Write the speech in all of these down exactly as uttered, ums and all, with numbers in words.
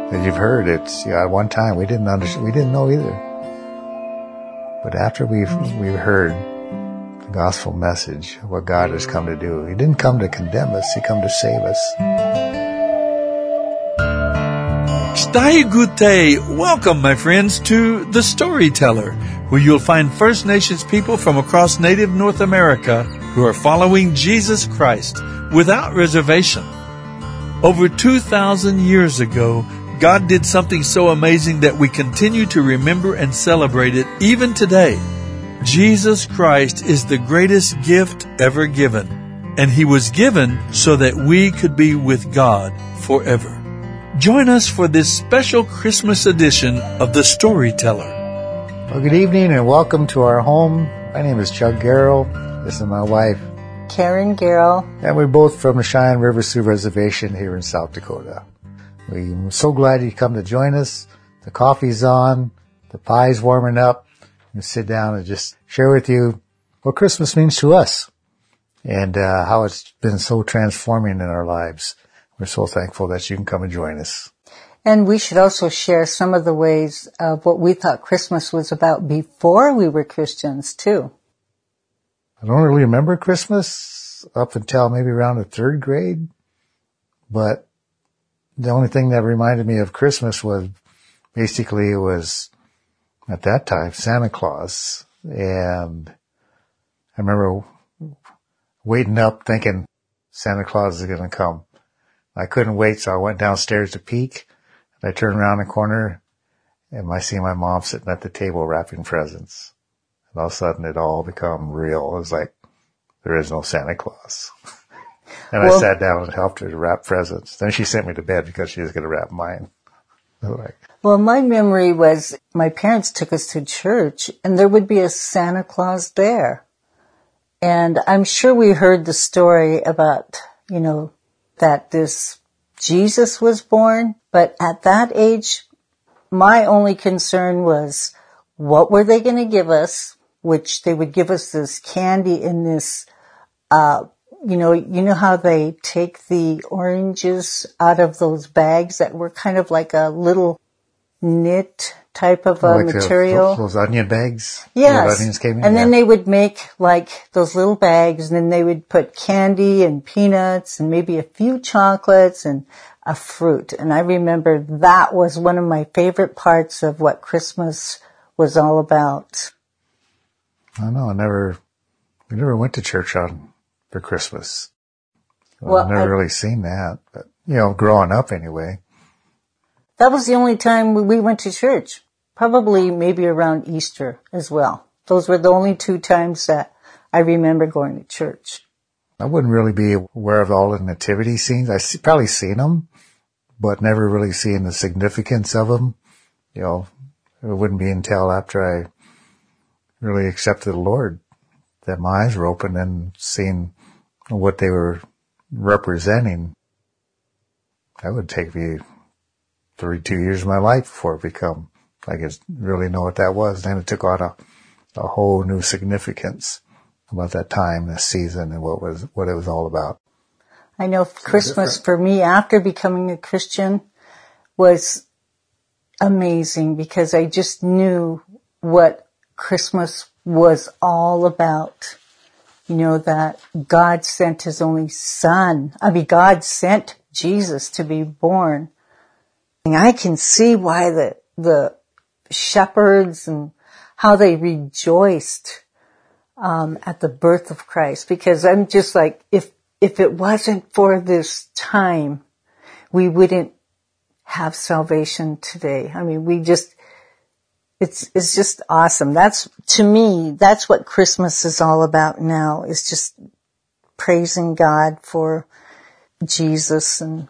As you've heard, it's, you know, at one time we didn't understand, we didn't know either. But after we've, we've heard the gospel message, what God has come to do, He didn't come to condemn us, He come to save us. Stai Gute. Welcome, my friends, to The Storyteller, where you'll find First Nations people from across native North America who are following Jesus Christ without reservation. Over two thousand years ago, God did something so amazing that we continue to remember and celebrate it even today. Jesus Christ is the greatest gift ever given, and He was given so that we could be with God forever. Join us for this special Christmas edition of The Storyteller. Well, good evening and welcome to our home. My name is Chuck Garrell. This is my wife, Karen Garrell. And we're both from the Cheyenne River Sioux Reservation here in South Dakota. We're so glad you come to join us. The coffee's on, the pie's warming up. You sit down and just share with you what Christmas means to us and uh, how it's been so transforming in our lives. We're so thankful that you can come and join us. And we should also share some of the ways of what we thought Christmas was about before we were Christians, too. I don't really remember Christmas up until maybe around the third grade, but the only thing that reminded me of Christmas was basically it was at that time Santa Claus. And I remember waiting up thinking Santa Claus is going to come. I couldn't wait, so I went downstairs to peek. And I turned around the corner and I see my mom sitting at the table wrapping presents. And all of a sudden it all became real. It was like, there is no Santa Claus. And well, I sat down and helped her to wrap presents. Then she sent me to bed because she was going to wrap mine. Like, well, my memory was my parents took us to church and there would be a Santa Claus there. And I'm sure we heard the story about, you know, that this Jesus was born. But at that age, my only concern was what were they going to give us, which they would give us this candy in this, uh, You know, you know how they take the oranges out of those bags that were kind of like a little knit type of a like material? The, those onion bags? Yes. Onions came in? And then yeah. they would make like those little bags and then they would put candy and peanuts and maybe a few chocolates and a fruit. And I remember that was one of my favorite parts of what Christmas was all about. I know. I never, we never went to church on for Christmas. Well, well, I've never I, really seen that, but, you know, growing up anyway. That was the only time we went to church. Probably maybe around Easter as well. Those were the only two times that I remember going to church. I wouldn't really be aware of all the nativity scenes. I see, probably seen them, but never really seen the significance of them. You know, it wouldn't be until after I really accepted the Lord that my eyes were open and seeing what they were representing. That would take me thirty-two years of my life before it become, I could really know what that was. Then it took on a, a whole new significance about that time, this season, and what was, what it was all about. I know Christmas for me after becoming a Christian was amazing because I just knew what Christmas was all about. You know, that God sent His only Son. I mean, God sent Jesus to be born. And I can see why the, the shepherds and how they rejoiced, um, at the birth of Christ. Because I'm just like, if, if it wasn't for this time, we wouldn't have salvation today. I mean, we just, It's, it's just awesome. That's, to me, that's what Christmas is all about now, is just praising God for Jesus. And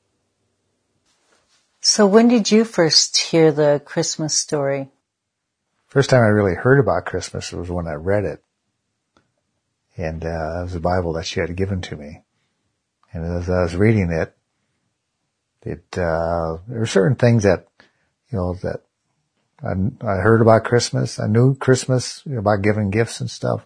so when did you first hear the Christmas story? First time I really heard about Christmas was when I read it. And, uh, it was a Bible that she had given to me. And as I was reading it, it, uh, there were certain things that, you know, that I, I heard about Christmas. I knew Christmas, you know, about giving gifts and stuff.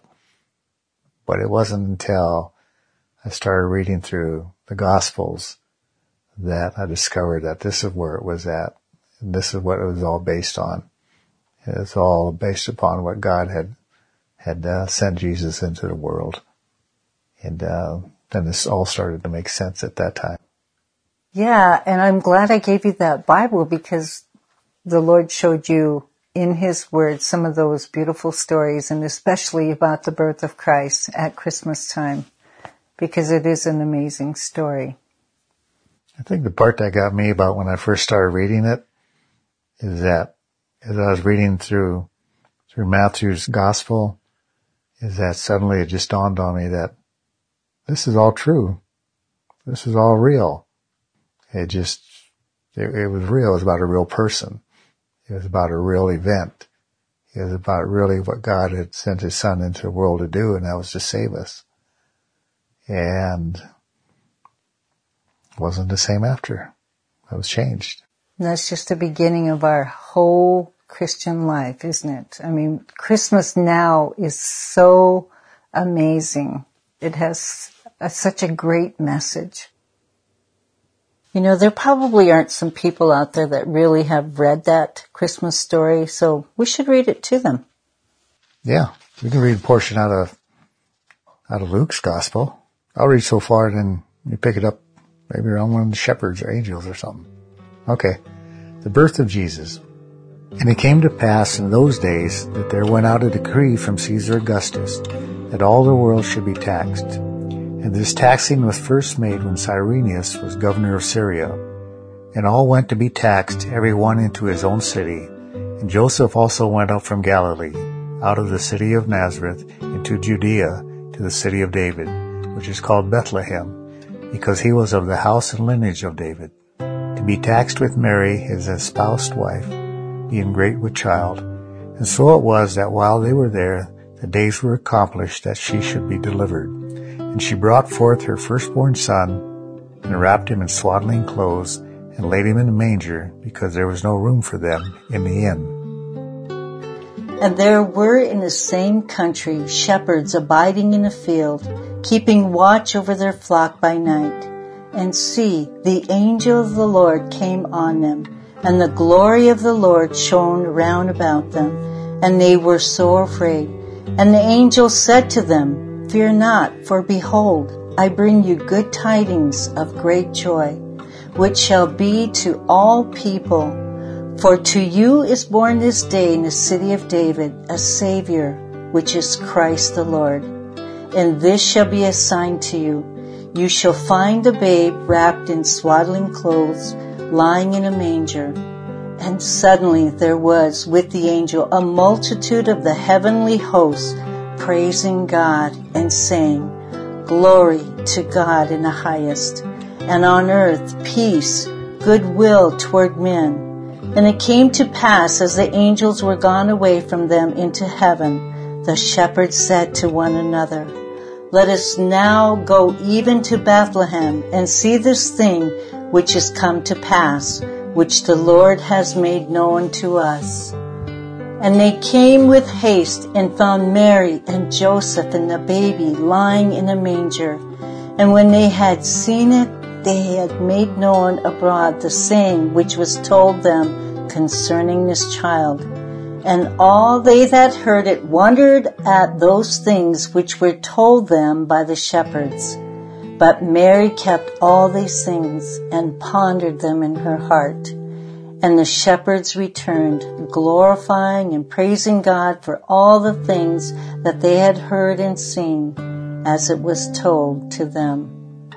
But it wasn't until I started reading through the Gospels that I discovered that this is where it was at. And this is what it was all based on. It's all based upon what God had had uh, sent Jesus into the world. And uh, then this all started to make sense at that time. Yeah, and I'm glad I gave you that Bible because the Lord showed you in His Word some of those beautiful stories, and especially about the birth of Christ at Christmas time, because it is an amazing story. I think the part that got me about when I first started reading it is that as I was reading through through Matthew's gospel, is that suddenly it just dawned on me that this is all true. This is all real. It just, it, it was real. It was about a real person. It was about a real event. It was about really what God had sent His Son into the world to do, and that was to save us. And it wasn't the same after. I was changed. And that's just the beginning of our whole Christian life, isn't it? I mean, Christmas now is so amazing. It has a, such a great message. You know, there probably aren't some people out there that really have read that Christmas story, so we should read it to them. Yeah, we can read a portion out of out of Luke's gospel. I'll read so far, then you pick it up maybe around one of the shepherds or angels or something. Okay, the birth of Jesus. And it came to pass in those days that there went out a decree from Caesar Augustus that all the world should be taxed. And this taxing was first made when Cyrenius was governor of Syria. And all went to be taxed, every one into his own city. And Joseph also went up from Galilee, out of the city of Nazareth, into Judea, to the city of David, which is called Bethlehem, because he was of the house and lineage of David, to be taxed with Mary, his espoused wife, being great with child. And so it was that while they were there, the days were accomplished that she should be delivered. And she brought forth her firstborn son, and wrapped him in swaddling clothes, and laid him in a manger, because there was no room for them in the inn. And there were in the same country shepherds abiding in a field, keeping watch over their flock by night. And see, the angel of the Lord came on them, and the glory of the Lord shone round about them, and they were so afraid. And the angel said to them, Fear not, for behold, I bring you good tidings of great joy, which shall be to all people. For to you is born this day in the city of David a Savior, which is Christ the Lord. And this shall be a sign to you. You shall find the babe wrapped in swaddling clothes, lying in a manger. And suddenly there was with the angel a multitude of the heavenly hosts, praising God and saying, Glory to God in the highest, and on earth peace, goodwill toward men. And it came to pass, as the angels were gone away from them into heaven, the shepherds said to one another, Let us now go even to Bethlehem, and see this thing which is come to pass, which the Lord has made known to us. And they came with haste and found Mary and Joseph and the baby lying in a manger. And when they had seen it, they had made known abroad the saying which was told them concerning this child. And all they that heard it wondered at those things which were told them by the shepherds. But Mary kept all these things and pondered them in her heart. And the shepherds returned, glorifying and praising God for all the things that they had heard and seen, as it was told to them.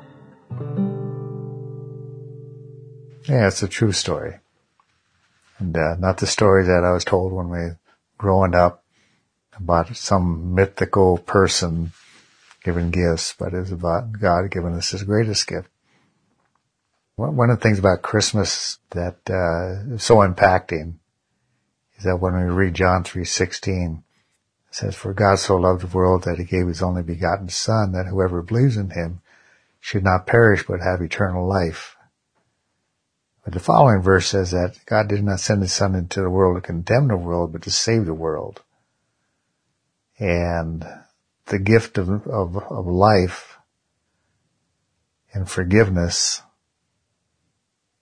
Yeah, it's a true story. And uh, not the story that I was told when we were growing up about some mythical person giving gifts, but it's about God giving us His greatest gift. One of the things about Christmas that uh, is so impacting is that when we read John three sixteen, it says, For God so loved the world that He gave His only begotten Son, that whoever believes in Him should not perish but have eternal life. But the following verse says that God did not send His Son into the world to condemn the world, but to save the world. And the gift of, of, of life and forgiveness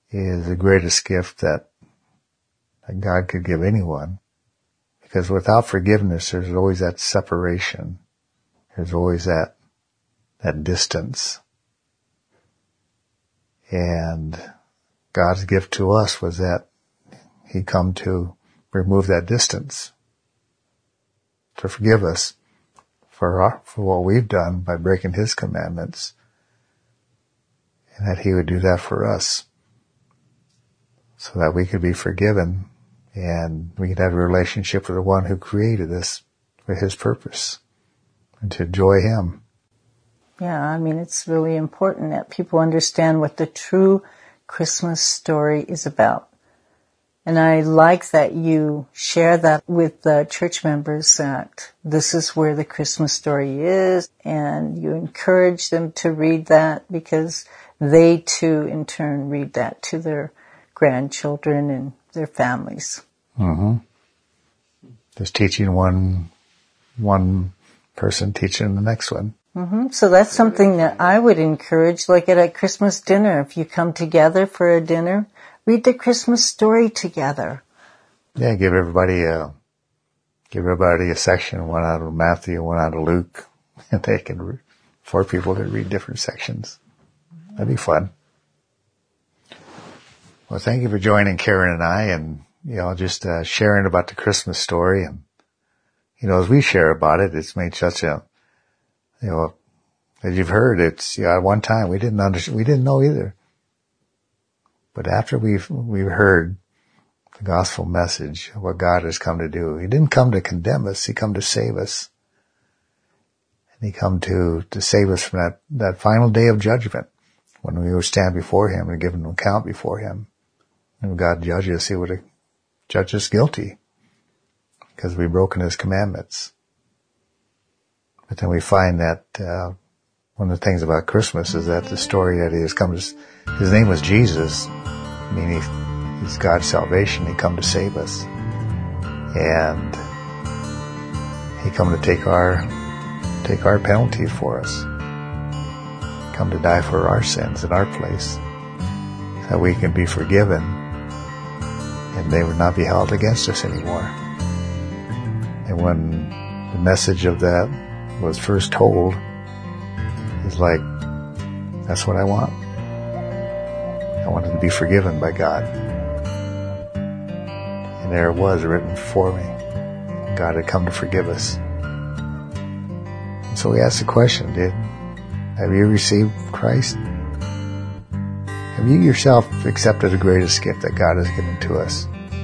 is the greatest gift that, that God could give anyone. Because without forgiveness, there's always that separation. There's always that, that distance. And God's gift to us was that He come to remove that distance, to forgive us for our, for what we've done by breaking His commandments, and that He would do that for us so that we could be forgiven and we could have a relationship with the one who created us for His purpose and to enjoy Him. Yeah, I mean, it's really important that people understand what the true Christmas story is about. And I like that you share that with the church members, that this is where the Christmas story is, and you encourage them to read that because they too, in turn, read that to their grandchildren and their families. Mm-hmm. Just teaching one, one person teaching the next one. Mm-hmm. So that's something that I would encourage, like at a Christmas dinner. If you come together for a dinner, read the Christmas story together. Yeah, give everybody a give everybody a section, one out of Matthew, one out of Luke, and they can re- four people could read different sections. That'd be fun. Well, thank you for joining Karen and I, and you know, just uh, sharing about the Christmas story. And you know, as we share about it, it's made such a You know, as you've heard, it's, you know, at one time we didn't understand, we didn't know either. But after we've, we've heard the gospel message of what God has come to do, He didn't come to condemn us, He come to save us. And He come to, to save us from that, that final day of judgment when we would stand before Him and give an account before Him. And when God judges us, He would judge us guilty because we've broken His commandments. But then we find that uh, one of the things about Christmas is that the story that He has come to, His name was Jesus. I mean, he, He's God's salvation. He come to save us, and He come to take our take our penalties for us. Come to die for our sins in our place, so that we can be forgiven, and they would not be held against us anymore. And when the message of that was first told, it's like, that's what I want. I wanted to be forgiven by God. And there it was written for me. God had come to forgive us. And so we asked the question, did, have you received Christ? Have you yourself accepted the greatest gift that God has given to us?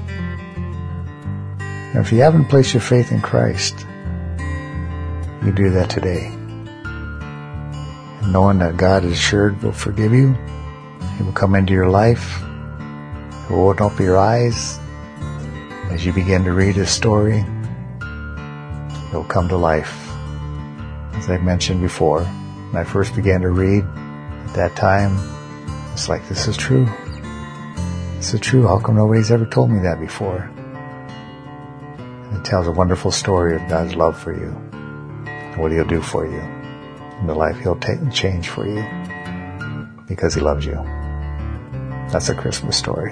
And if you haven't placed your faith in Christ, you do that today. And knowing that God is assured will forgive you, He will come into your life, He will open up your eyes. As you begin to read His story, it will come to life. As I mentioned before, when I first began to read, at that time, it's like, this is true. This is true. How come nobody's ever told me that before? And it tells a wonderful story of God's love for you, what He'll do for you, and the life He'll take and change for you because He loves you. That's a Christmas story.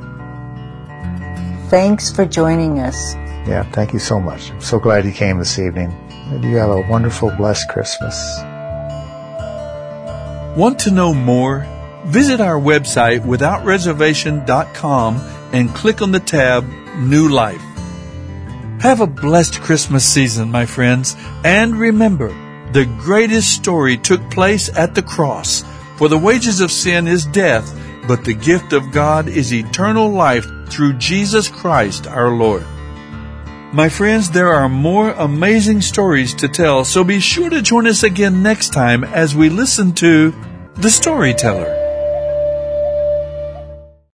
Thanks for joining us. Yeah, thank you so much. I'm so glad you came this evening. And you have a wonderful, blessed Christmas. Want to know more? Visit our website without reservation dot com and click on the tab New Life. Have a blessed Christmas season, my friends, and remember, the greatest story took place at the cross. For the wages of sin is death, but the gift of God is eternal life through Jesus Christ our Lord. My friends, there are more amazing stories to tell, so be sure to join us again next time as we listen to The Storyteller.